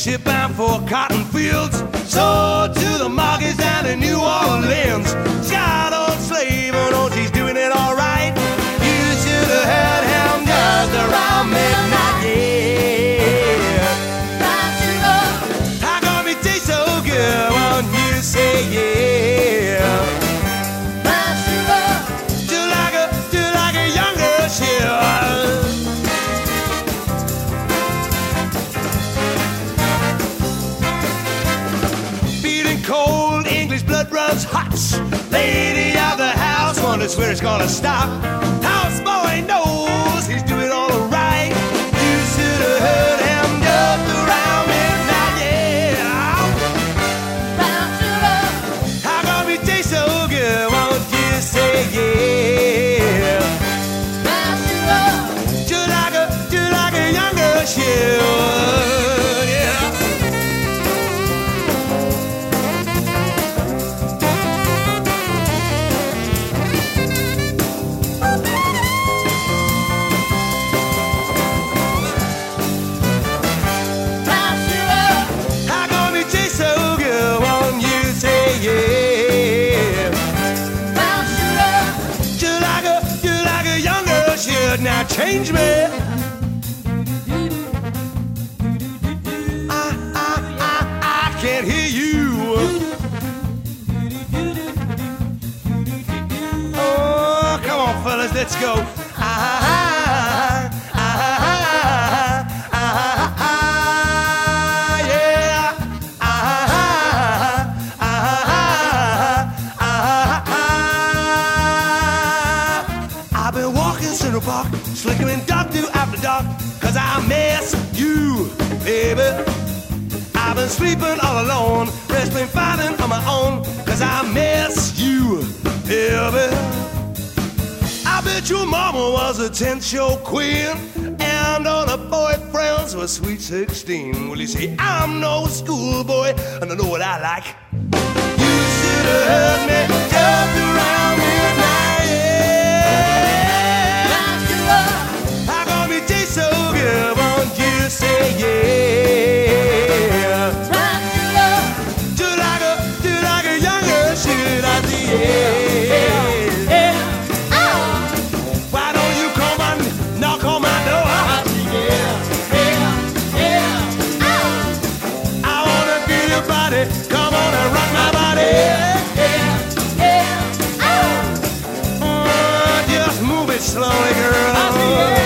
ship bound for cotton fields, sold to the markets down in New Orleans. She's got old slave, oh no, she's doing it all right. You should have heard him just around midnight, yeah. How come it tastes so good when you say yeah? Just like a younger ship. Cold English blood runs hot. Lady of the house wonders where it's gonna stop. Houseboy knows he's doing all right. You should have heard him just around midnight, yeah. How come you taste so good? Won't you say yeah? Just like a younger ship. Now change me. I can't hear you. Oh, come on, fellas, let's go. Park, slickering dark through after dark, 'cause I miss you, baby. I've been sleeping all alone, wrestling, fighting on my own, 'cause I miss you, baby. I bet your mama was a 10-show queen, and all her boyfriends were sweet 16. Well, you see, I'm no schoolboy, and I know what I like. You should have heard me just around midnight. Say yeah, do like a younger should I say yeah. Why don't you come and knock on my door? I wanna feel your body, come on and rock my body. Just move it slowly, girl.